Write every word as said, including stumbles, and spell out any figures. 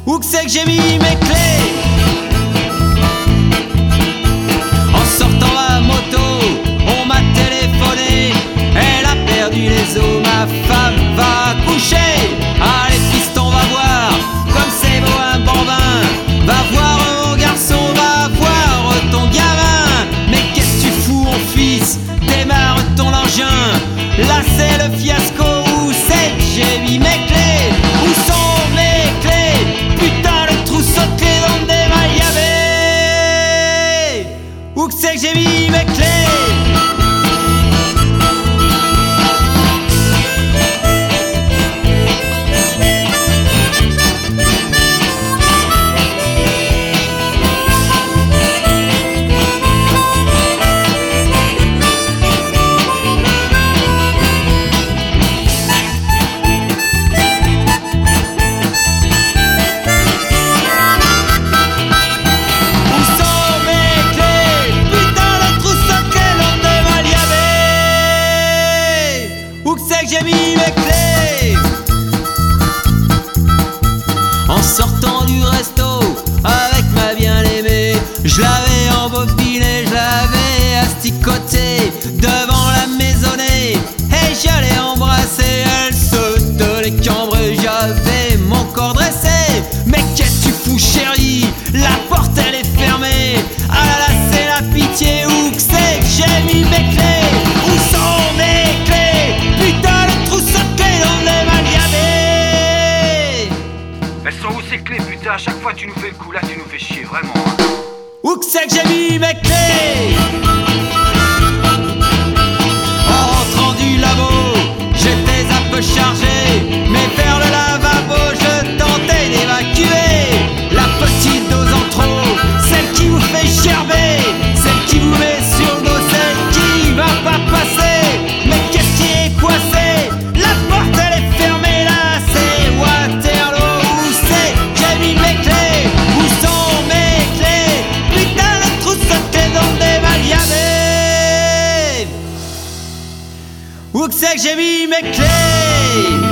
Où que c'est que j'ai mis mes clés? En sortant à moto, on m'a téléphoné. Elle a perdu les os, ma femme va coucher. Allez fiston, va voir comme c'est beau un bambin. Va voir mon garçon, va voir ton gamin. Mais qu'est-ce que tu fous mon fils? Démarre ton engin. Là c'est le fiasco. Où c'est que j'ai mis mes clés? Où sont mes clés? Putain, le trousseau de clés dans des mailles. Où que c'est que j'ai mis mes clés? Où que c'est que j'ai mis mes clés? En sortant du resto avec ma bien-aimée, je l'avais embobiné, je l'avais asticoté devant la maisonnée. Et j'allais embrasser, elle se tenait cambrée, j'avais mon corps dressé. Mais qu'est-ce que tu fous chérie? La porte elle est fermée. Ah là là c'est la pitié. Où que c'est que j'ai mis mes clés? Où sont mes clés? Putain le trousseau de clés dans les mailles. Elles sont où ces clés putain? À chaque fois tu nous fais le coup, là tu nous fais chier vraiment hein. Où que c'est que j'ai mis mes clés? En rentrant du labo, j'étais un peu chargé. Mais vers le lavabo, je tentais d'évacuer la petite dose en trop, celle qui vous fait gerber, celle qui vous met sur le dos, celle qui va pas passer. Mais qu'est-ce qui est coincé? La porte elle est fermée, là c'est Waterloo. Où c'est que j'ai mis mes clés? Où sont mes clés? Putain le trousseau de clés dans des mailles. Où que c'est que j'ai mis mes clés?